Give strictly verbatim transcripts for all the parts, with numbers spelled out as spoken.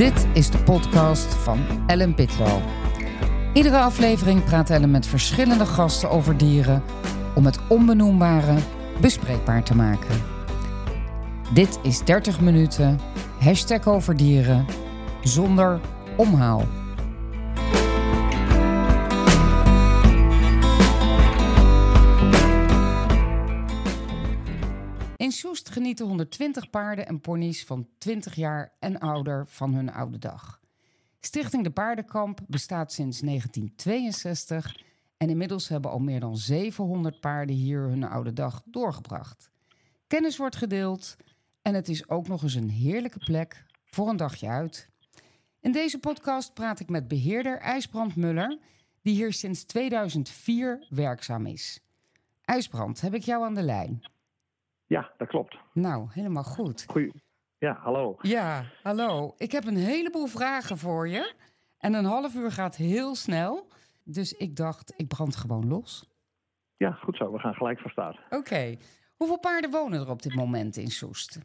Dit is de podcast van Ellen Pitlo. Iedere aflevering praat Ellen met verschillende gasten over dieren om het onbenoembare bespreekbaar te maken. Dit is dertig minuten, hashtag over dieren, zonder omhaal. In Soest genieten honderdtwintig paarden en ponies van twintig jaar en ouder van hun oude dag. Stichting De Paardenkamp bestaat sinds negentien tweeënzestig en inmiddels hebben al meer dan zevenhonderd paarden hier hun oude dag doorgebracht. Kennis wordt gedeeld en het is ook nog eens een heerlijke plek voor een dagje uit. In deze podcast praat ik met beheerder IJsbrand Muller, die hier sinds tweeduizend vier werkzaam is. IJsbrand, heb ik jou aan de lijn? Ja, dat klopt. Nou, helemaal goed. Goeie. Ja, hallo. Ja, hallo. Ik heb een heleboel vragen voor je. En een half uur gaat heel snel. Dus ik dacht, ik brand gewoon los. Ja, goed zo. We gaan gelijk van start. Oké. Okay. Hoeveel paarden wonen er op dit moment in Soest?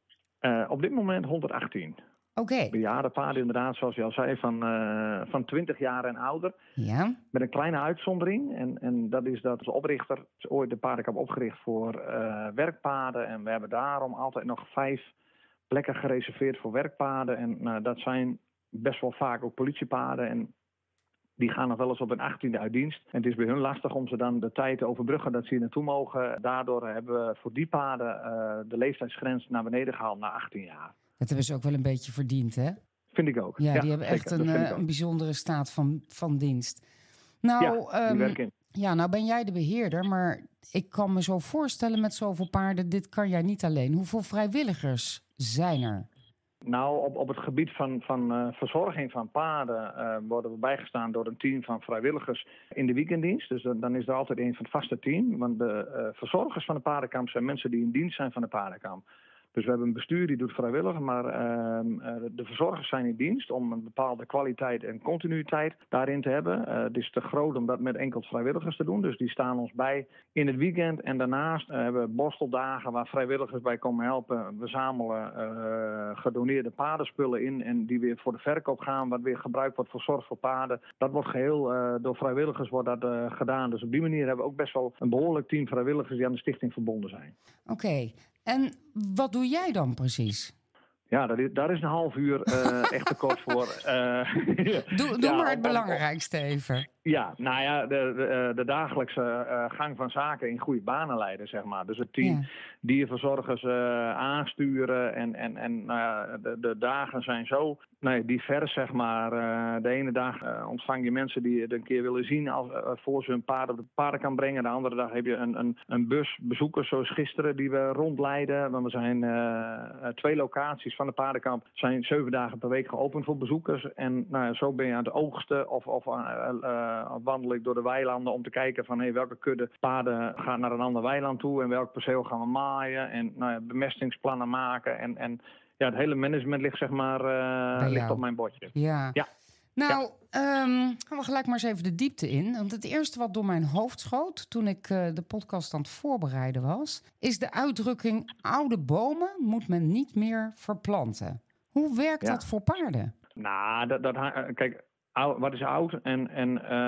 Uh, op dit moment honderdachttien. Oké. Okay. Bejaarde paarden inderdaad, zoals je al zei, van, uh, van twintig jaar en ouder. Ja. Met een kleine uitzondering. En, en dat is dat de oprichter is ooit de paardenkamp opgericht voor uh, werkpaarden. En we hebben daarom altijd nog vijf plekken gereserveerd voor werkpaarden. En uh, dat zijn best wel vaak ook politiepaarden. En die gaan nog wel eens op een achttiende uit dienst. En het is bij hun lastig om ze dan de tijd te overbruggen dat ze hier naartoe mogen. Daardoor hebben we voor die paarden uh, de leeftijdsgrens naar beneden gehaald naar achttien jaar. Dat hebben ze ook wel een beetje verdiend, hè? Vind ik ook. Ja, ja die hebben echt zeker, een, uh, een bijzondere staat van, van dienst. Nou, ja, die um, ja, nou ben jij de beheerder, maar ik kan me zo voorstellen met zoveel paarden, dit kan jij niet alleen. Hoeveel vrijwilligers zijn er? Nou, op, op het gebied van, van uh, verzorging van paarden uh, worden we bijgestaan door een team van vrijwilligers in de weekenddienst. Dus dan, dan is er altijd een van het vaste team. Want de uh, verzorgers van de paardenkamp zijn mensen die in dienst zijn van de paardenkamp. Dus we hebben een bestuur die doet vrijwillig, maar uh, uh, de verzorgers zijn in dienst om een bepaalde kwaliteit en continuïteit daarin te hebben. Uh, het is te groot om dat met enkel vrijwilligers te doen, dus die staan ons bij in het weekend. En daarnaast uh, hebben we borsteldagen waar vrijwilligers bij komen helpen. We zamelen uh, gedoneerde paardenspullen in en die weer voor de verkoop gaan, wat weer gebruikt wordt voor zorg voor paarden. Dat wordt geheel uh, door vrijwilligers wordt dat, uh, gedaan. Dus op die manier hebben we ook best wel een behoorlijk team vrijwilligers die aan de stichting verbonden zijn. Oké. Okay. En wat doe jij dan precies? Ja, daar is, daar is een half uur uh, echt te kort voor. Uh, doe doe ja, maar het belangrijkste even. Ja, nou ja, de, de, de dagelijkse uh, gang van zaken in goede banen leiden, zeg maar. Dus het team ja. dierverzorgers uh, aansturen en, en, en uh, de, de dagen zijn zo nee, divers, zeg maar. Uh, de ene dag uh, ontvang je mensen die het een keer willen zien als, uh, voor ze hun paard op de paarden kan brengen. De andere dag heb je een, een, een bus bezoekers, zoals gisteren, die we rondleiden. Want we zijn uh, twee locaties van de paardenkamp zijn zeven dagen per week geopend voor bezoekers. En nou, zo ben je aan het oogsten of, of uh, uh, wandel ik door de weilanden om te kijken van hey, welke kudde paarden gaan naar een ander weiland toe en welk perceel gaan we maaien en nou ja, bemestingsplannen maken. En, en ja, het hele management ligt zeg maar uh, ligt op mijn bordje. Ja. ja. Nou, ja. um, gaan we gelijk maar eens even de diepte in. Want het eerste wat door mijn hoofd schoot toen ik uh, de podcast aan het voorbereiden was, is de uitdrukking oude bomen moet men niet meer verplanten. Hoe werkt ja. dat voor paarden? Nou, dat, dat kijk. Oud, wat is oud en, en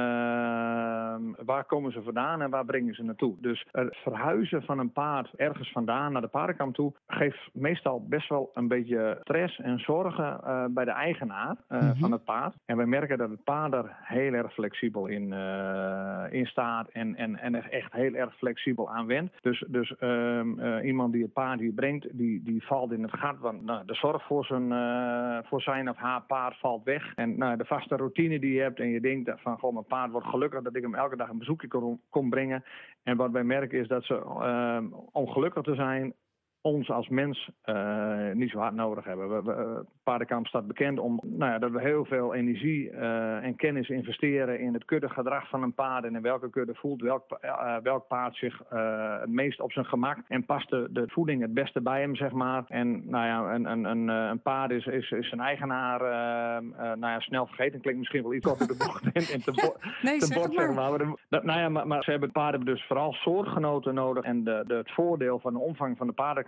uh, waar komen ze vandaan en waar brengen ze naartoe? Dus het verhuizen van een paard ergens vandaan naar de paardenkamp toe geeft meestal best wel een beetje stress en zorgen uh, bij de eigenaar uh, mm-hmm. van het paard. En we merken dat het paard er heel erg flexibel in, uh, in staat en, en, en er echt heel erg flexibel aan wendt. Dus, dus uh, uh, iemand die het paard hier brengt, die, die valt in het gat. Want nou, de zorg voor zijn, uh, voor zijn of haar paard valt weg. En nou, de vaste routine die je hebt en je denkt van goh, mijn paard wordt gelukkig dat ik hem elke dag een bezoekje kon, kon brengen. En wat wij merken is dat ze uh, om gelukkig te zijn ons als mens uh, niet zo hard nodig hebben. We, we, Paardenkamp staat bekend om nou ja, dat we heel veel energie uh, en kennis investeren in het kuddegedrag van een paard en in welke kudde voelt welk, uh, welk paard zich uh, het meest op zijn gemak en past de, de voeding het beste bij hem, zeg maar. En nou ja, een, een, een, een paard is, is, is zijn eigenaar uh, uh, nou ja, snel vergeten. Klinkt misschien wel iets korter de bocht en, en te, bo- nee, te zeg bot, zeg maar. Maar, dat, nou ja, maar, maar ze hebben paarden dus vooral soortgenoten nodig en de, de, het voordeel van de omvang van de paardenkamp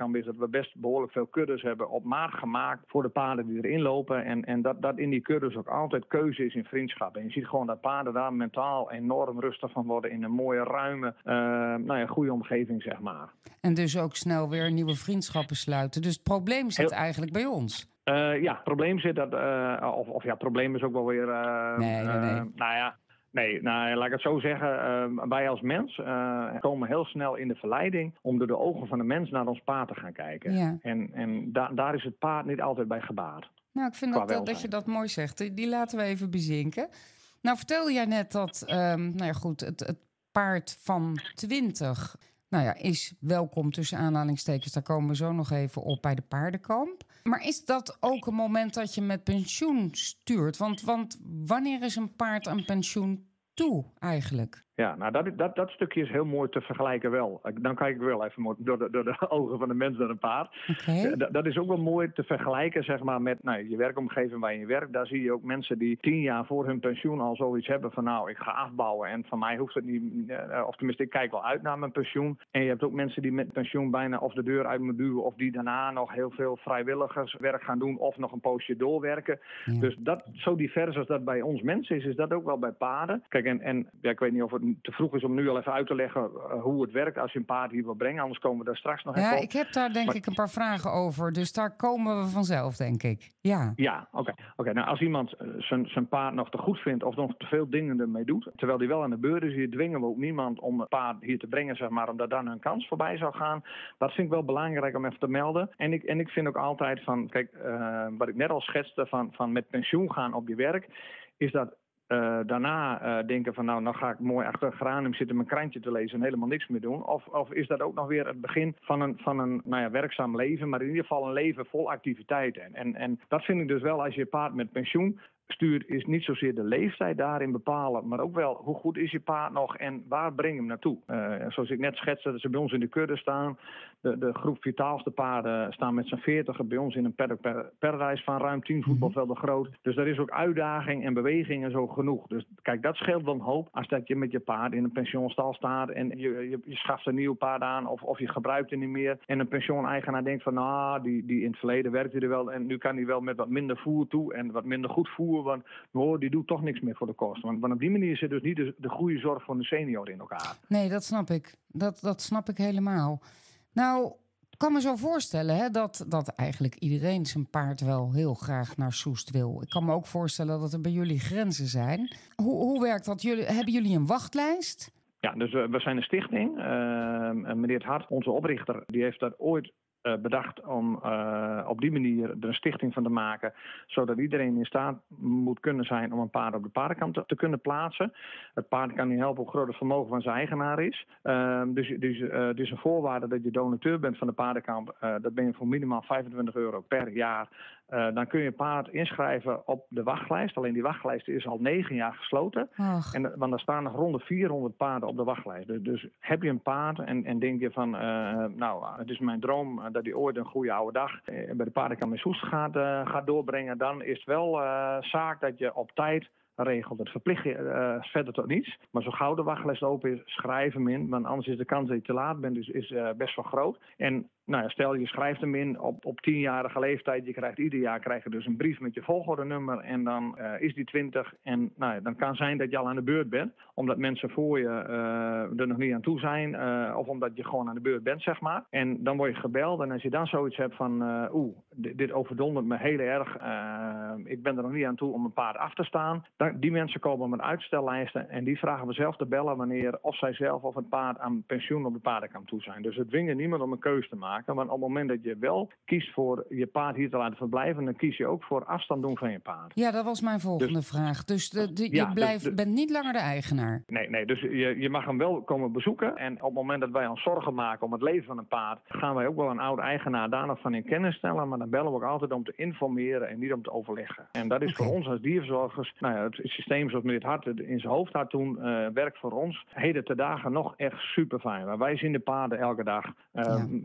paardenkamp is dat we best behoorlijk veel kuddes hebben op maat gemaakt voor de paarden die erin lopen. En, en dat, dat in die kuddes ook altijd keuze is in vriendschap. En je ziet gewoon dat paarden daar mentaal enorm rustig van worden in een mooie, ruime, uh, nou ja, goede omgeving, zeg maar. En dus ook snel weer nieuwe vriendschappen sluiten. Dus het probleem zit Heel... eigenlijk bij ons. Uh, ja, het probleem zit dat, uh, of, of ja, het probleem is ook wel weer, uh, nee, nee, nee. Uh, nou ja, nee, nou, laat ik het zo zeggen. Uh, wij als mens uh, komen heel snel in de verleiding om door de ogen van de mens naar ons paard te gaan kijken. Ja. En, en da- daar is het paard niet altijd bij gebaat. Nou, ik vind dat, dat, dat je dat mooi zegt. Die, die laten we even bezinken. Nou, vertelde jij net dat, um, nou ja, goed, het, het paard van twintig, nou ja, is welkom tussen aanhalingstekens. Daar komen we zo nog even op bij de paardenkamp. Maar is dat ook een moment dat je met pensioen stuurt? Want, want wanneer is een paard aan pensioen toe eigenlijk? Ja, nou dat, dat, dat stukje is heel mooi te vergelijken wel. Dan kijk ik wel even door de, door de ogen van de mens naar een paard. Okay. Dat, dat is ook wel mooi te vergelijken, zeg maar, met nou, je werkomgeving waar je werkt. Daar zie je ook mensen die tien jaar voor hun pensioen al zoiets hebben van nou, ik ga afbouwen. En van mij hoeft het niet, of tenminste, ik kijk wel uit naar mijn pensioen. En je hebt ook mensen die met pensioen bijna of de deur uit moeten duwen, of die daarna nog heel veel vrijwilligerswerk gaan doen of nog een poosje doorwerken. Ja. Dus dat, zo divers als dat bij ons mensen is, is dat ook wel bij paarden. Kijk, en, en ja, ik weet niet of het te vroeg is om nu al even uit te leggen uh, hoe het werkt als je een paard hier wil brengen. Anders komen we daar straks nog ja, even op. Ja, ik heb daar denk maar... ik een paar vragen over. Dus daar komen we vanzelf, denk ik. Ja, ja oké. Okay. Okay, nou, als iemand uh, zijn, zijn paard nog te goed vindt of nog te veel dingen ermee doet, terwijl die wel aan de beurt is, hier dwingen we ook niemand om het paard hier te brengen, zeg maar, omdat dan een kans voorbij zou gaan. Dat vind ik wel belangrijk om even te melden. En ik, en ik vind ook altijd van, kijk, uh, wat ik net al schetste van, van met pensioen gaan op je werk, is dat Uh, daarna uh, denken van nou, nou ga ik mooi achter een geranium zitten mijn krantje te lezen en helemaal niks meer doen. Of, of is dat ook nog weer het begin van een, van een nou ja, werkzaam leven, maar in ieder geval een leven vol activiteiten. En, en, en dat vind ik dus wel als je paard met pensioen stuurt, is niet zozeer de leeftijd daarin bepalen, maar ook wel hoe goed is je paard nog en waar breng je hem naartoe. Uh, zoals ik net schetste, dat ze bij ons in de kudde staan. De, de groep vitaalste paarden staan met z'n veertigen bij ons in een paddock per, paradise van ruim tien voetbalvelden groot. Dus daar is ook uitdaging en beweging en zo genoeg. Dus kijk, dat scheelt wel een hoop als dat je met je paard in een pensioenstal staat en je, je, je schaft een nieuw paard aan of, of je gebruikt het niet meer. En een pensioeneigenaar denkt van nou, die, die in het verleden werkte er wel en nu kan hij wel met wat minder voer toe en wat minder goed voer. Want oh, die doet toch niks meer voor de kosten. Want, want op die manier zit dus niet de, de goede zorg van de senior in elkaar. Nee, dat snap ik. Dat, dat snap ik helemaal. Nou, ik kan me zo voorstellen hè, dat, dat eigenlijk iedereen zijn paard wel heel graag naar Soest wil. Ik kan me ook voorstellen dat er bij jullie grenzen zijn. Hoe, hoe werkt dat? Jullie, hebben jullie een wachtlijst? Ja, dus uh, we zijn een stichting. Uh, meneer Het Hart, onze oprichter, die heeft dat ooit Uh, bedacht om uh, op die manier er een stichting van te maken, zodat iedereen in staat moet kunnen zijn om een paard op de paardenkamp te, te kunnen plaatsen. Het paard kan niet helpen hoe groot het vermogen van zijn eigenaar is. Uh, dus dus uh, het is een voorwaarde dat je donateur bent van de paardenkamp. Uh, dat ben je voor minimaal vijfentwintig euro per jaar. Uh, dan kun je een paard inschrijven op de wachtlijst. Alleen die wachtlijst is al negen jaar gesloten. En, want er staan nog rond de vierhonderd paarden op de wachtlijst. Dus, dus heb je een paard en, en denk je van, uh, nou, het is mijn droom dat hij ooit een goede oude dag uh, bij de paardenkamp in Soest gaat, uh, gaat doorbrengen. Dan is het wel uh, zaak dat je op tijd regelt. Het verplicht je uh, verder tot niets. Maar zo gauw de wachtlijst open is, schrijf hem in. Want anders is de kans dat je te laat bent dus is uh, best wel groot. En nou ja, stel je schrijft hem in op, op tienjarige leeftijd. Je krijgt ieder jaar krijg je dus een brief met je volgordenummer. En dan uh, is die twintig. En nou ja, dan kan zijn dat je al aan de beurt bent. Omdat mensen voor je uh, er nog niet aan toe zijn. Uh, of omdat je gewoon aan de beurt bent, zeg maar. En dan word je gebeld. En als je dan zoiets hebt van uh, oeh, dit, dit overdondert me heel erg. Uh, ik ben er nog niet aan toe om een paard af te staan. Dan, die mensen komen met uitstellijsten. En die vragen we zelf te bellen wanneer of zij zelf of het paard aan pensioen op de paardenkamp toe zijn. Dus het dwingen niemand om een keuze te maken. Maar op het moment dat je wel kiest voor je paard hier te laten verblijven, dan kies je ook voor afstand doen van je paard. Ja, dat was mijn volgende dus, vraag. Dus de, de, je ja, blijft, dus de, bent niet langer de eigenaar? Nee, nee dus je, je mag hem wel komen bezoeken. En op het moment dat wij ons zorgen maken om het leven van een paard, gaan wij ook wel een oude eigenaar daar nog van in kennis stellen. Maar dan bellen we ook altijd om te informeren en niet om te overleggen. En dat is okay. Voor ons als dierverzorgers, nou ja, het systeem zoals meneer Het Hart in zijn hoofd had toen, uh, werkt voor ons heden te dagen nog echt super fijn. Wij zien de paarden elke dag. Uh, ja. Wij willen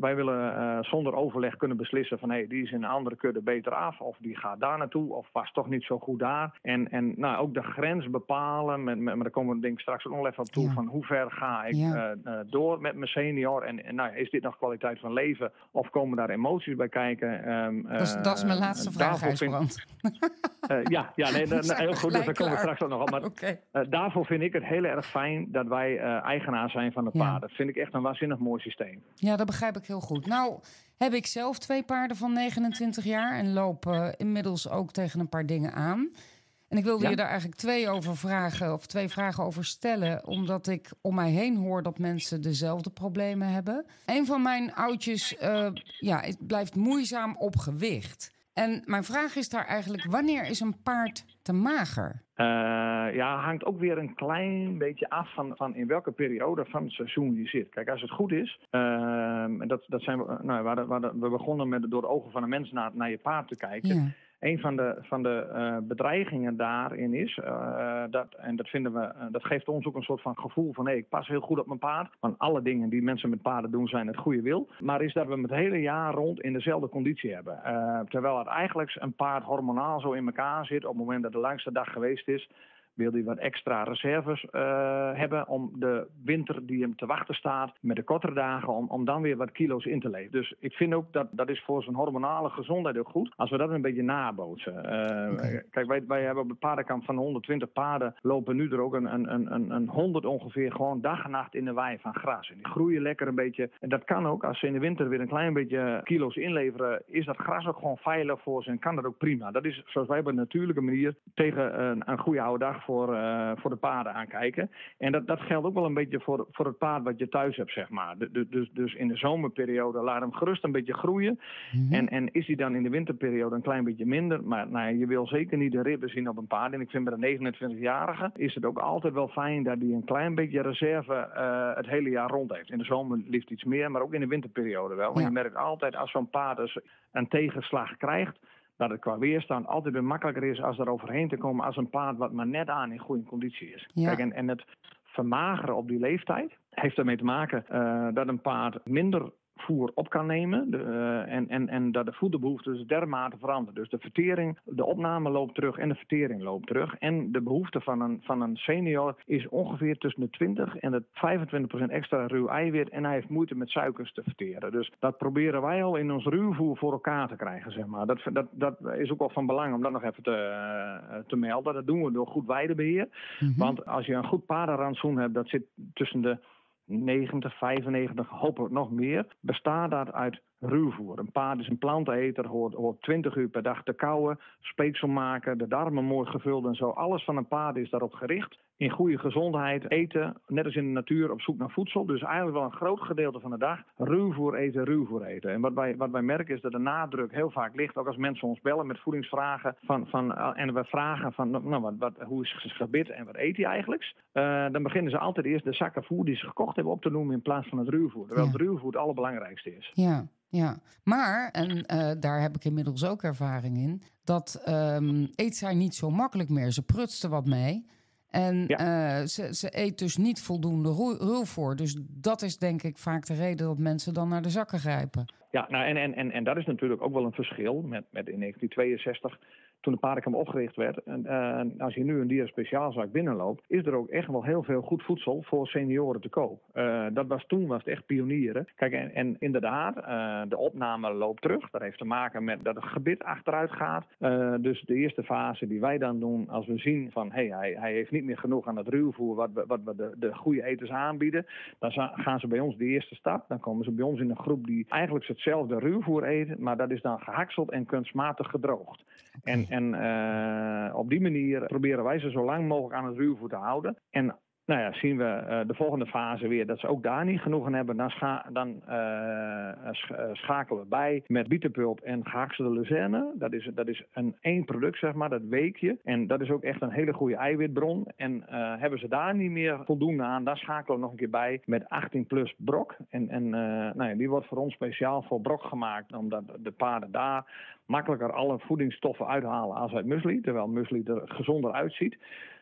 uh, zonder overleg kunnen beslissen van hé, hey, die is in een andere kudde beter af. Of die gaat daar naartoe. Of was toch niet zo goed daar. En, en nou, ook de grens bepalen. Met, met, maar daar komen we denk ik straks ook nog even op toe. Ja. Van hoe ver ga ik ja. uh, door met mijn senior. En, en nou, is dit nog kwaliteit van leven? Of komen daar emoties bij kijken? Um, dat, is, dat is mijn laatste uh, vraag, IJsbrand. Uh, ja, ja nee, nee, heel goed. Dus daar komen we straks ook nog op. Maar okay. uh, daarvoor vind ik het heel erg fijn dat wij uh, eigenaar zijn van de paarden. Ja. Dat vind ik echt een waanzinnig mooi systeem. Ja, dat begrijp ik heel goed. Nou, heb ik zelf twee paarden van negenentwintig jaar en loop uh, inmiddels ook tegen een paar dingen aan. En ik wilde ja? je daar eigenlijk twee over vragen, of twee vragen over stellen, omdat ik om mij heen hoor dat mensen dezelfde problemen hebben. Een van mijn oudjes uh, ja, het blijft moeizaam op gewicht. En mijn vraag is daar eigenlijk, wanneer is een paard te mager? Uh, ja, hangt ook weer een klein beetje af van, van in welke periode van het seizoen je zit. Kijk, als het goed is, uh, dat, dat zijn we, nou, we, hadden, we, hadden, we begonnen met door de ogen van een mens naar, naar je paard te kijken. Ja. Een van de, van de uh, bedreigingen daarin is, uh, dat, en dat, vinden we, uh, dat geeft ons ook een soort van gevoel van, hé, ik pas heel goed op mijn paard. Want alle dingen die mensen met paarden doen zijn het goede wil. Maar is dat we hem het hele jaar rond in dezelfde conditie hebben. Uh, terwijl het eigenlijk een paard hormonaal zo in elkaar zit op het moment dat de langste dag geweest is. Wil hij wat extra reserves uh, hebben om de winter die hem te wachten staat met de kortere dagen, om, om dan weer wat kilo's in te leveren. Dus ik vind ook dat dat is voor zijn hormonale gezondheid ook goed, als we dat een beetje nabootsen. Uh, okay. Kijk, wij, wij hebben op het paardenkamp van honderdtwintig paarden, lopen nu er ook een, een, een, een honderd ongeveer gewoon dag en nacht in de wei van gras. En die groeien lekker een beetje. En dat kan ook, als ze in de winter weer een klein beetje kilo's inleveren, is dat gras ook gewoon veilig voor ze en kan dat ook prima. Dat is zoals wij op een natuurlijke manier tegen een, een goede oude dag voor, uh, voor de paarden aankijken. En dat, dat geldt ook wel een beetje voor, voor het paard wat je thuis hebt, zeg maar. De, de, dus, dus in de zomerperiode laat hem gerust een beetje groeien. Mm-hmm. En, en is hij dan in de winterperiode een klein beetje minder. Maar nou, je wil zeker niet de ribben zien op een paard. En ik vind bij de negenentwintigjarige is het ook altijd wel fijn dat hij een klein beetje reserve uh, het hele jaar rond heeft. In de zomer liefst iets meer, maar ook in de winterperiode wel. Want ja. Je merkt altijd als zo'n paard dus een tegenslag krijgt, dat het qua weerstand altijd weer makkelijker is als er overheen te komen als een paard wat maar net aan in goede conditie is. Ja. Kijk, en, en het vermageren op die leeftijd heeft ermee te maken uh, dat een paard minder voer op kan nemen de, uh, en, en, en dat de voederbehoefte dus dermate verandert. Dus de vertering, de opname loopt terug en de vertering loopt terug. En de behoefte van een, van een senior is ongeveer tussen de twintig en de vijfentwintig procent extra ruw eiwit en hij heeft moeite met suikers te verteren. Dus dat proberen wij al in ons ruwvoer voor elkaar te krijgen, zeg maar. Dat, dat, dat is ook wel van belang om dat nog even te, uh, te melden. Dat doen we door goed weidebeheer. Mm-hmm. Want als je een goed paardenrantsoen hebt, dat zit tussen de negentig, vijfennegentig, hopelijk nog meer, bestaat dat uit ruwvoer. Een paard is een planteneter, hoort, hoort twintig uur per dag te kauwen, speeksel maken, de darmen mooi gevuld en zo. Alles van een paard is daarop gericht. In goede gezondheid eten, net als in de natuur, op zoek naar voedsel. Dus eigenlijk wel een groot gedeelte van de dag ruwvoer eten, ruwvoer eten. En wat wij, wat wij merken is dat de nadruk heel vaak ligt, ook als mensen ons bellen met voedingsvragen, van, van, en we vragen van, nou, wat, wat, hoe is het gebit en wat eet hij eigenlijk? Uh, dan beginnen ze altijd eerst de zakken voer die ze gekocht hebben op te noemen in plaats van het ruwvoer. Terwijl ja. het ruwvoer het allerbelangrijkste is. Ja. Ja, maar, en uh, daar heb ik inmiddels ook ervaring in, dat um, eet zij niet zo makkelijk meer. Ze prutst er wat mee en ja. uh, ze, ze eet dus niet voldoende ruwvoer. Dus dat is denk ik vaak de reden dat mensen dan naar de zakken grijpen. Ja, nou en, en, en, en dat is natuurlijk ook wel een verschil met, met in negentien tweeënzestig... toen de paardenkamp opgericht werd. En uh, als je nu een dierspeciaalzaak binnenloopt, is er ook echt wel heel veel goed voedsel voor senioren te koop. Uh, dat was toen was het echt pionieren. Kijk, en, en inderdaad, uh, de opname loopt terug. Dat heeft te maken met dat het gebit achteruit gaat. Uh, dus de eerste fase die wij dan doen, als we zien van hey, hij, hij heeft niet meer genoeg aan het ruwvoer wat we, wat we de, de goede eters aanbieden, dan gaan ze bij ons de eerste stap. Dan komen ze bij ons in een groep die eigenlijk hetzelfde ruwvoer eten, maar dat is dan gehakseld en kunstmatig gedroogd. En En uh, op die manier proberen wij ze zo lang mogelijk aan het ruwvoer te houden. En nou ja, zien we uh, de volgende fase weer dat ze ook daar niet genoeg aan hebben. Dan, scha- dan uh, sch- schakelen we bij met bietenpulp en gehakselde luzerne. Dat is, dat is een één product, zeg maar, dat weekje. En dat is ook echt een hele goede eiwitbron. En uh, hebben ze daar niet meer voldoende aan, dan schakelen we nog een keer bij met achttien plus brok. En, en uh, nou ja, die wordt voor ons speciaal voor brok gemaakt, omdat de paarden daar makkelijker alle voedingsstoffen uithalen als uit muesli, terwijl muesli er gezonder uitziet.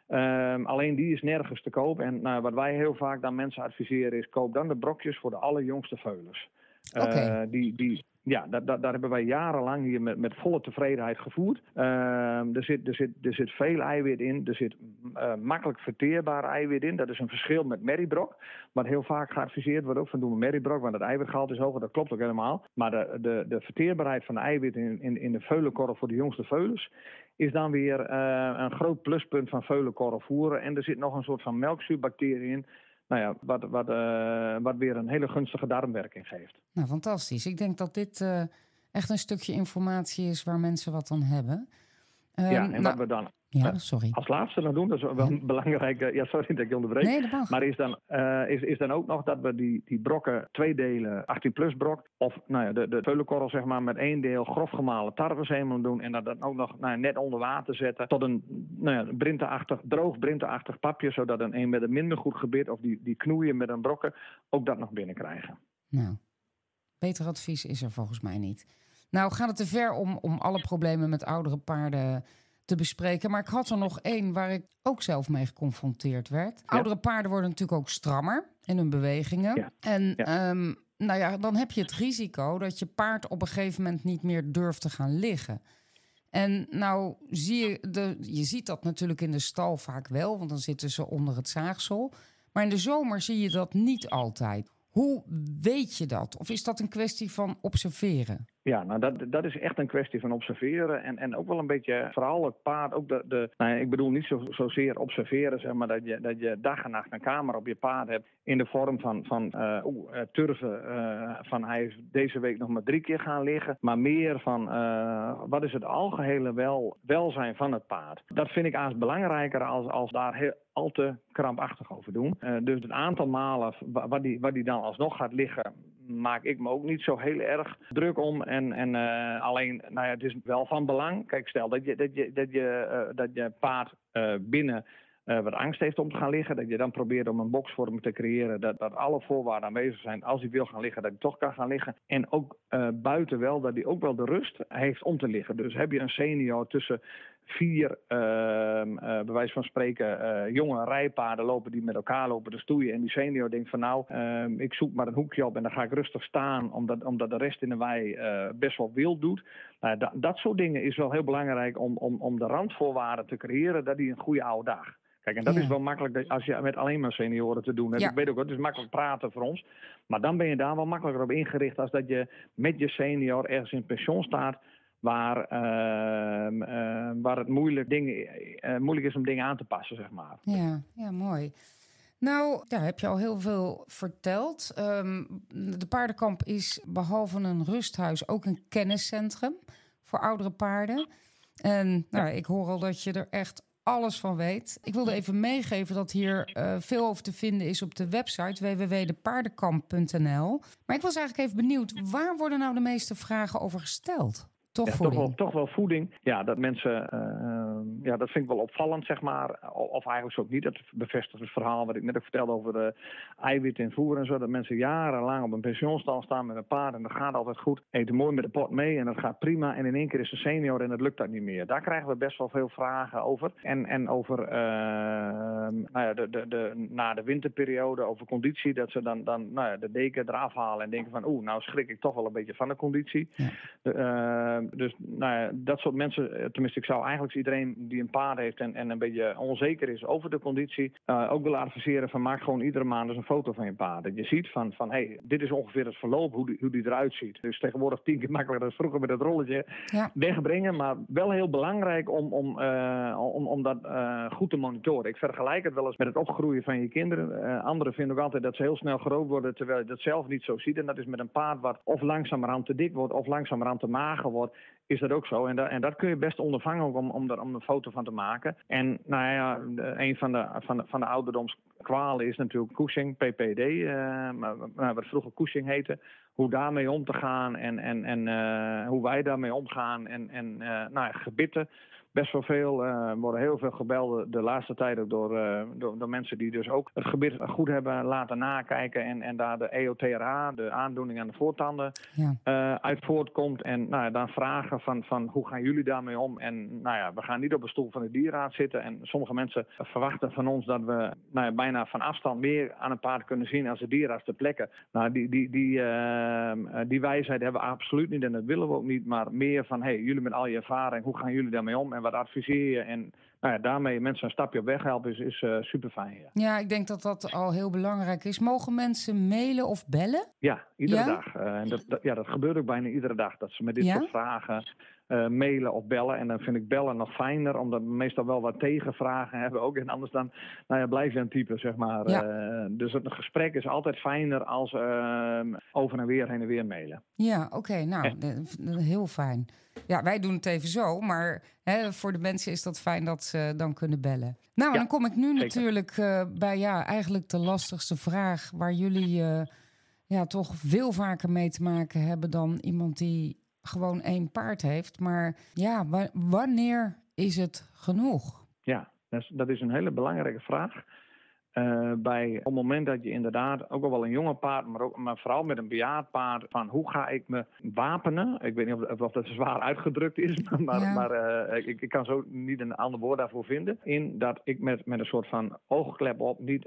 Um, alleen die is nergens te koop. En nou, wat wij heel vaak dan mensen adviseren is, koop dan de brokjes voor de allerjongste veulens. Uh, okay. die, die, ja, daar, daar, daar hebben wij jarenlang hier met, met volle tevredenheid gevoerd. Uh, er, zit, er, zit, er zit veel eiwit in. Er zit uh, makkelijk verteerbaar eiwit in. Dat is een verschil met merriebrok. Wat heel vaak geadviseerd wordt ook van doen we merriebrok, want het eiwitgehalte is hoger. Dat klopt ook helemaal. Maar de, de, de verteerbaarheid van de eiwit in, in, in de veulenkorf voor de jongste veulens is dan weer uh, een groot pluspunt van veulenkorf voeren. En er zit nog een soort van melkzuurbacterie in. Nou ja, wat, wat, uh, wat weer een hele gunstige darmwerking geeft. Nou, fantastisch. Ik denk dat dit uh, echt een stukje informatie is waar mensen wat aan hebben. Um, ja, en nou, wat we dan ja, sorry. als laatste nog doen, dat is wel ja. een belangrijke... Ja, sorry dat ik je onderbreek. Nee, dat mag. Maar is dan, uh, is, is dan ook nog dat we die, die brokken twee delen achttien plus brok... of nou ja, de, de veulenkorrel zeg maar met één deel grof gemalen tarwezemelen doen... en dat dan ook nog nou, net onder water zetten tot een nou ja, brinteachtig, droog brinteachtig papje... zodat een een met een minder goed gebit of die, die knoeien met een brokken ook dat nog binnenkrijgen. Nou, beter advies is er volgens mij niet. Nou gaat het te ver om, om alle problemen met oudere paarden te bespreken. Maar ik had er nog één waar ik ook zelf mee geconfronteerd werd. Ja. Oudere paarden worden natuurlijk ook strammer in hun bewegingen. Ja. En ja. Um, nou ja, dan heb je het risico dat je paard op een gegeven moment niet meer durft te gaan liggen. En nou zie je, de, je ziet dat natuurlijk in de stal vaak wel, want dan zitten ze onder het zaagsel. Maar in de zomer zie je dat niet altijd. Hoe weet je dat? Of is dat een kwestie van observeren? Ja, nou dat, dat is echt een kwestie van observeren. En, en ook wel een beetje, vooral het paard, ook de, de nou ja, ik bedoel niet zo, zozeer observeren, zeg maar, dat je, dat je dag en nacht een camera op je paard hebt in de vorm van, van uh, oe, uh, turven, uh, van hij is deze week nog maar drie keer gaan liggen. Maar meer van, uh, wat is het algehele wel, welzijn van het paard? Dat vind ik als belangrijker als, als daar heel, al te krampachtig over doen. Uh, dus het aantal malen wat die, wat die dan alsnog gaat liggen, maak ik me ook niet zo heel erg druk om. En, en uh, alleen, nou ja, het is wel van belang. Kijk, stel dat je, dat je, dat je, uh, dat je paard uh, binnen uh, wat angst heeft om te gaan liggen. Dat je dan probeert om een boxvorm te creëren. Dat, dat alle voorwaarden aanwezig zijn. Als hij wil gaan liggen, dat hij toch kan gaan liggen. En ook uh, buiten wel, dat hij ook wel de rust heeft om te liggen. Dus heb je een senior tussen vier, uh, uh, bij wijze van spreken, uh, jonge rijpaarden lopen die met elkaar lopen te stoeien. En die senior denkt van nou, uh, ik zoek maar een hoekje op en dan ga ik rustig staan, omdat, omdat de rest in de wei uh, best wel wild doet. Uh, dat, dat soort dingen is wel heel belangrijk om, om, om de randvoorwaarden te creëren dat die een goede oude dag. Kijk, en dat ja. is wel makkelijk als je met alleen maar senioren te doen hebt. Ja. Ik weet ook, het is makkelijk praten voor ons. Maar dan ben je daar wel makkelijker op ingericht als dat je met je senior ergens in pensioen staat, Waar, uh, uh, waar het moeilijk, dingen, uh, moeilijk is om dingen aan te passen, zeg maar. Ja, ja, mooi. Nou, daar heb je al heel veel verteld. Um, de paardenkamp is behalve een rusthuis ook een kenniscentrum voor oudere paarden. En nou, ik hoor al dat je er echt alles van weet. Ik wilde even meegeven dat hier uh, veel over te vinden is op de website w w w punt de paardenkamp punt n l. Maar ik was eigenlijk even benieuwd, waar worden nou de meeste vragen over gesteld? Toch, ja, toch, wel, toch wel voeding. Ja, dat mensen, uh, ja, dat vind ik wel opvallend, zeg maar. Of eigenlijk ook niet. Dat bevestigt het verhaal wat ik net ook vertelde over de eiwit in voer en zo. Dat mensen jarenlang op een pensioenstal staan met een paard en dat gaat altijd goed. Eten mooi met de pot mee en dat gaat prima. En in één keer is ze senior en dat lukt dat niet meer. Daar krijgen we best wel veel vragen over. En, en over, uh, nou ja, de, de, de, na de winterperiode, over conditie. Dat ze dan, dan nou ja, de deken eraf halen en denken van oeh, nou schrik ik toch wel een beetje van de conditie. Ja. De, uh, Dus nou ja, dat soort mensen, tenminste ik zou eigenlijk iedereen die een paard heeft en, en een beetje onzeker is over de conditie, uh, ook willen adviseren van maak gewoon iedere maand eens een foto van je paard. Dat je ziet van, van hé, hey, dit is ongeveer het verloop, hoe die, hoe die eruit ziet. Dus tegenwoordig tien keer makkelijker dan vroeger met dat rolletje ja. wegbrengen, maar wel heel belangrijk om, om, uh, om, om dat uh, goed te monitoren. Ik vergelijk het wel eens met het opgroeien van je kinderen. Uh, anderen vinden ook altijd dat ze heel snel groot worden, terwijl je dat zelf niet zo ziet. En dat is met een paard wat of langzamerhand te dik wordt of langzamerhand te mager wordt, is dat ook zo. En, da- en dat kun je best ondervangen ook om, om, er, om een foto van te maken. En nou ja, de, een van de, van de, van de ouderdomskwalen is natuurlijk Cushing, P P D, uh, wat vroeger Cushing heette. Hoe daarmee om te gaan en, en, en uh, hoe wij daarmee omgaan. En, en uh, nou ja, gebitten. best wel veel. Er uh, worden heel veel gebeld de laatste tijd ook door, uh, door, door mensen die dus ook het gebied goed hebben laten nakijken. En, en daar de E O T R A, de aandoening aan de voortanden, ja. uh, uit voortkomt. En nou ja, dan vragen van, van hoe gaan jullie daarmee om? En nou ja, we gaan niet op een stoel van de dierenraad zitten. En sommige mensen verwachten van ons dat we nou ja, bijna van afstand meer aan een paard kunnen zien als de dierenarts ter plekke. Nou, die, die, die, uh, die wijsheid hebben we absoluut niet en dat willen we ook niet. Maar meer van, hey, jullie met al je ervaring, hoe gaan jullie daarmee om? En wat adviseer je? En nou ja, daarmee mensen een stapje op weg helpen is, is uh, super fijn. Ja. ja, ik denk dat dat al heel belangrijk is. Mogen mensen mailen of bellen? Ja, iedere ja? dag. Uh, en dat, dat, ja, dat gebeurt ook bijna iedere dag. Dat ze met dit ja? soort vragen uh, mailen of bellen. En dan vind ik bellen nog fijner, omdat we meestal wel wat tegenvragen hebben ook. En anders dan nou ja, blijf je aan het typen, zeg maar. Ja. Uh, dus het gesprek is altijd fijner als uh, over en weer heen en weer mailen. Ja, oké. Okay, nou, en... heel fijn. Ja, wij doen het even zo, maar hè, voor de mensen is dat fijn dat ze dan kunnen bellen. Nou, ja, dan kom ik nu zeker. natuurlijk uh, bij ja, eigenlijk de lastigste vraag waar jullie uh, ja, toch veel vaker mee te maken hebben dan iemand die gewoon één paard heeft. Maar ja, w- wanneer is het genoeg? Ja, dat is, dat is een hele belangrijke vraag. Uh, bij op het moment dat je inderdaad ook al wel een jonge paard, maar, ook, maar vooral met een bejaard paard, van hoe ga ik me wapenen? Ik weet niet of, of dat zwaar uitgedrukt is, maar, ja. maar uh, ik, ik kan zo niet een ander woord daarvoor vinden. In dat ik met, met een soort van oogklep op niet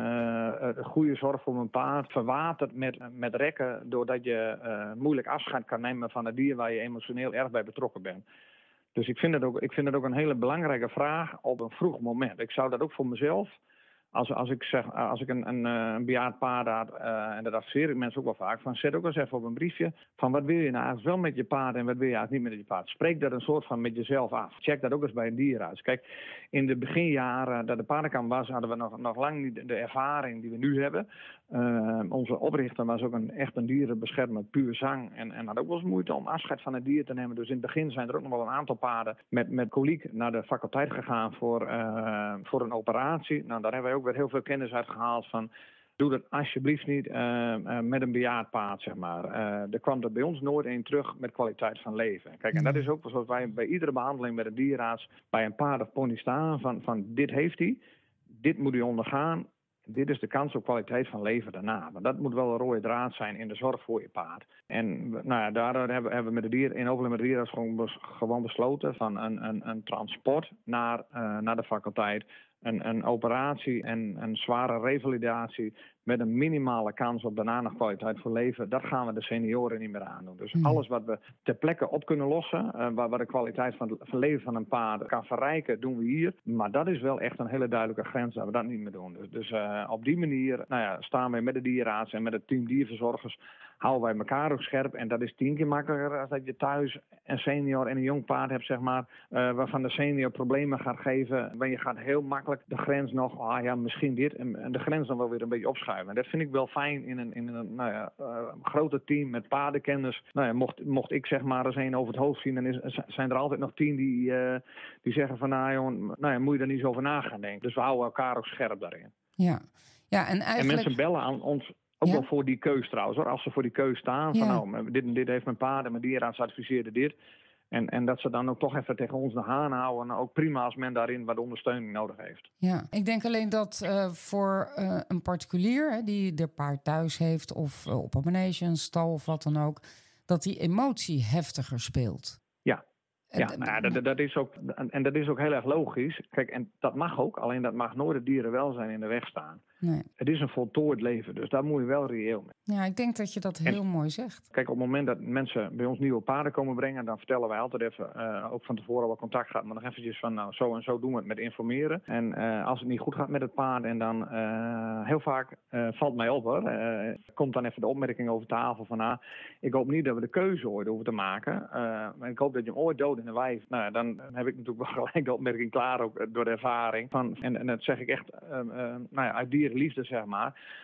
uh, goede zorg voor mijn paard verwaterd met, met rekken, doordat je uh, moeilijk afscheid kan nemen van het dier waar je emotioneel erg bij betrokken bent. Dus ik vind het ook, ik vind het ook een hele belangrijke vraag op een vroeg moment. Ik zou dat ook voor mezelf. Als, als ik zeg, als ik een, een, een bejaard paard had, uh, en dat adviseer ik mensen ook wel vaak, van zet ook eens even op een briefje van wat wil je nou eigenlijk wel met je paard en wat wil je eigenlijk niet met je paard. Spreek dat een soort van met jezelf af. Check dat ook eens bij een dierenarts. Kijk, in de beginjaren dat de paardenkamp was, hadden we nog, nog lang niet de ervaring die we nu hebben. Uh, onze oprichter was ook een, echt een dierenbeschermer, puur zang. En, en had ook wel eens moeite om afscheid van het dier te nemen. Dus in het begin zijn er ook nog wel een aantal paarden met, met koliek naar de faculteit gegaan voor, uh, voor een operatie. Nou, daar hebben wij ook weer heel veel kennis uit gehaald van. Doe dat alsjeblieft niet uh, uh, met een bejaard paard, zeg maar. Uh, er kwam er bij ons nooit één terug met kwaliteit van leven. Kijk, en dat is ook zoals wij bij iedere behandeling met een dierenarts bij een paard of pony staan van, van dit heeft hij, dit moet hij ondergaan. Dit is de kans op kwaliteit van leven daarna. Maar dat moet wel een rode draad zijn in de zorg voor je paard. En nou ja, daardoor hebben, hebben we met de dier, in overleg met de dierenarts gewoon, bes, gewoon besloten van een, een, een transport naar, uh, naar de faculteit. Een, een operatie en een zware revalidatie met een minimale kans op daarna nog kwaliteit voor leven. Dat gaan we de senioren niet meer aandoen. Dus mm. alles wat we ter plekke op kunnen lossen, uh, waar, waar de kwaliteit van, van leven van een paard kan verrijken, doen we hier. Maar dat is wel echt een hele duidelijke grens dat we dat niet meer doen. Dus, dus uh, op die manier nou ja, staan we met de dierenarts en met het team dierverzorgers, houden wij elkaar ook scherp. En dat is tien keer makkelijker als dat je thuis een senior en een jong paard hebt, zeg maar, uh, waarvan de senior problemen gaat geven. Maar je gaat heel makkelijk de grens nog, ah ja, misschien dit, en, en de grens dan wel weer een beetje opschuiven. En dat vind ik wel fijn in een, in een nou ja, uh, groter team met paardenkennis. Nou ja, mocht, mocht ik zeg maar eens één over het hoofd zien, dan is, zijn er altijd nog tien die, uh, die zeggen van, nou jongen, nou ja, moet je daar niet zo over na gaan denken. Dus we houden elkaar ook scherp daarin. Ja, ja en eigenlijk... En mensen bellen aan ons. Ook ja? wel voor die keus trouwens, hoor. Als ze voor die keus staan, van ja. nou, dit en dit heeft mijn paard en mijn dierenarts adviseerde dit. En, en dat ze dan ook toch even tegen ons de haan houden. Ook prima als men daarin wat ondersteuning nodig heeft. Ja, ik denk alleen dat uh, voor uh, een particulier hè, die de paard thuis heeft of uh, op een manege, een stal of wat dan ook, dat die emotie heftiger speelt. Ja. Ja, nou ja dat, dat is ook, en dat is ook heel erg logisch. Kijk, en dat mag ook, alleen dat mag nooit het dierenwelzijn in de weg staan. Nee. Het is een voltooid leven, dus daar moet je wel reëel mee. Ja, ik denk dat je dat heel en, mooi zegt. Kijk, op het moment dat mensen bij ons nieuwe paarden komen brengen, dan vertellen wij altijd even, uh, ook van tevoren al contact gaat, maar nog eventjes van, nou, zo en zo doen we het met informeren. En uh, als het niet goed gaat met het paard, en dan uh, heel vaak uh, valt mij op, hoor, uh, komt dan even de opmerking over tafel van, ah, ik hoop niet dat we de keuze ooit hoeven te maken, uh, maar ik hoop dat je hem ooit dood in de wijf. Nou, dan heb ik natuurlijk wel gelijk de opmerking klaar, ook door de ervaring. Van, en, en dat zeg ik echt uh, uh, nou ja, uit dierenliefde, zeg maar.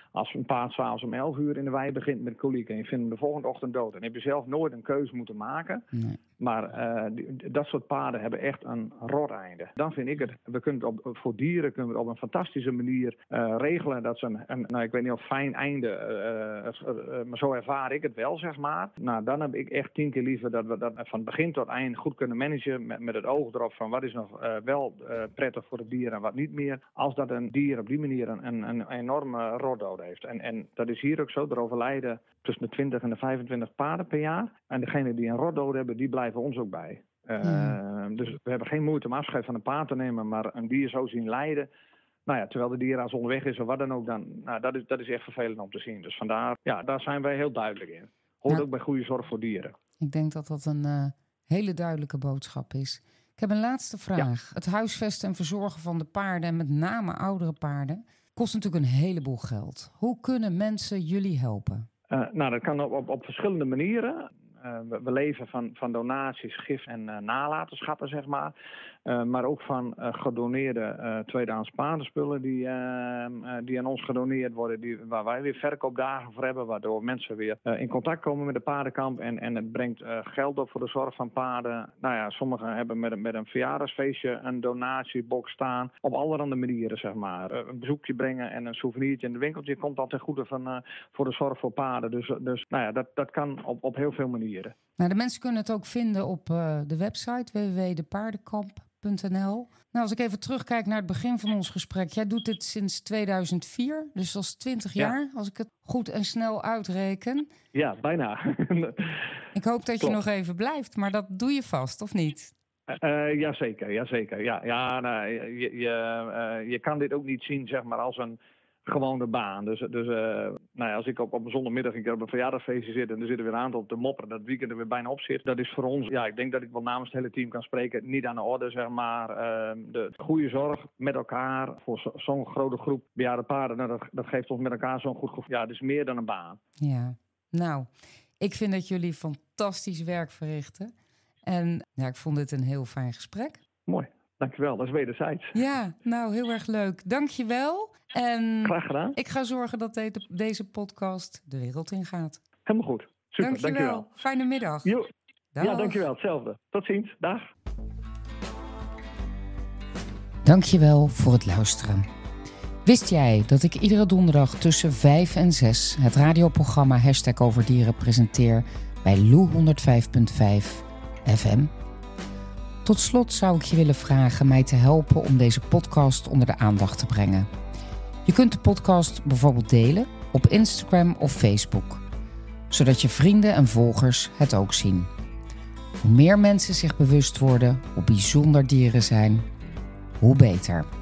Als een paard 's avonds om elf uur in de wei begint met koliek en je vindt hem de volgende ochtend dood, dan heb je zelf nooit een keuze moeten maken. Nee. Maar uh, die, dat soort paarden hebben echt een rot einde. Dan vind ik het, we kunnen het op, voor dieren kunnen we het op een fantastische manier uh, regelen. Dat ze een, een, nou ik weet niet of fijn einde, uh, uh, uh, maar zo ervaar ik het wel, zeg maar. Nou, dan heb ik echt tien keer liever dat we dat van begin tot eind goed kunnen managen. Met, met het oog erop van wat is nog uh, wel uh, prettig voor het dier en wat niet meer. Als dat een dier op die manier een, een, een enorme rotdood heeft. En, en dat is hier ook zo. Er overlijden tussen de twintig en de vijfentwintig paarden per jaar. En degenen die een rotdood hebben, die blijven ons ook bij. Uh, ja. Dus we hebben geen moeite om afscheid van een paard te nemen, maar een dier zo zien lijden. Nou ja, terwijl de dierenarts onderweg is of wat dan ook, dan, nou, dat, is, dat is echt vervelend om te zien. Dus vandaar, ja, daar zijn wij heel duidelijk in. Hoort ja. ook bij goede zorg voor dieren. Ik denk dat dat een uh, hele duidelijke boodschap is. Ik heb een laatste vraag. Ja. Het huisvesten en verzorgen van de paarden, en met name oudere paarden, kost natuurlijk een heleboel geld. Hoe kunnen mensen jullie helpen? Uh, nou, dat kan op, op, op verschillende manieren. Uh, we, we leven van, van donaties, gif en uh, nalatenschappen, zeg maar. Uh, maar ook van uh, gedoneerde uh, tweedehands paardenspullen die, uh, uh, die aan ons gedoneerd worden. Die, waar wij weer verkoopdagen voor hebben. Waardoor mensen weer uh, in contact komen met de paardenkamp. En, en het brengt uh, geld op voor de zorg van paarden. Nou ja, sommigen hebben met, met een verjaardagsfeestje een donatiebox staan. Op allerhande manieren, zeg maar. Uh, een bezoekje brengen en een souvenirtje in de winkeltje komt altijd goed van, uh, voor de zorg voor paarden. Dus, dus nou ja, dat, dat kan op, op heel veel manieren. Nou, de mensen kunnen het ook vinden op uh, de website w w w punt de paardenkamp punt n l. Nou, als ik even terugkijk naar het begin van ons gesprek. Jij doet dit sinds tweeduizend vier, dus dat is twintig ja. jaar, als ik het goed en snel uitreken. Ja, bijna. Ik hoop dat je Klopt. nog even blijft, maar dat doe je vast, of niet? Uh, jazeker, jazeker. Ja, ja, nou, je, je, uh, je kan dit ook niet zien, zeg maar, als een gewone baan. Dus, dus uh, nou ja, als ik op, op een zondagmiddag een keer op een verjaardagsfeestje zit en er zitten weer een aantal op te mopperen dat het weekend er weer bijna op zit. Dat is voor ons, ja, ik denk dat ik wel namens het hele team kan spreken, niet aan de orde, zeg maar. Uh, de goede zorg met elkaar voor zo, zo'n grote groep bejaarde paarden, nou, dat, dat geeft ons met elkaar zo'n goed gevoel. Ja, het is meer dan een baan. Ja, nou, ik vind dat jullie fantastisch werk verrichten. En ja, ik vond dit een heel fijn gesprek. Mooi. Dankjewel, dat is wederzijds. Ja, nou, heel erg leuk. Dankjewel. En graag gedaan. Ik ga zorgen dat de, deze podcast de wereld ingaat. Helemaal goed. Super, dankjewel. dankjewel. Fijne middag. Jo. Ja, dankjewel. Hetzelfde. Tot ziens. Dag. Dankjewel voor het luisteren. Wist jij dat ik iedere donderdag tussen vijf en zes het radioprogramma Hashtag Over Dieren presenteer bij Lou honderdvijf punt vijf F M? Tot slot zou ik je willen vragen mij te helpen om deze podcast onder de aandacht te brengen. Je kunt de podcast bijvoorbeeld delen op Instagram of Facebook, zodat je vrienden en volgers het ook zien. Hoe meer mensen zich bewust worden hoe bijzonder dieren zijn, hoe beter.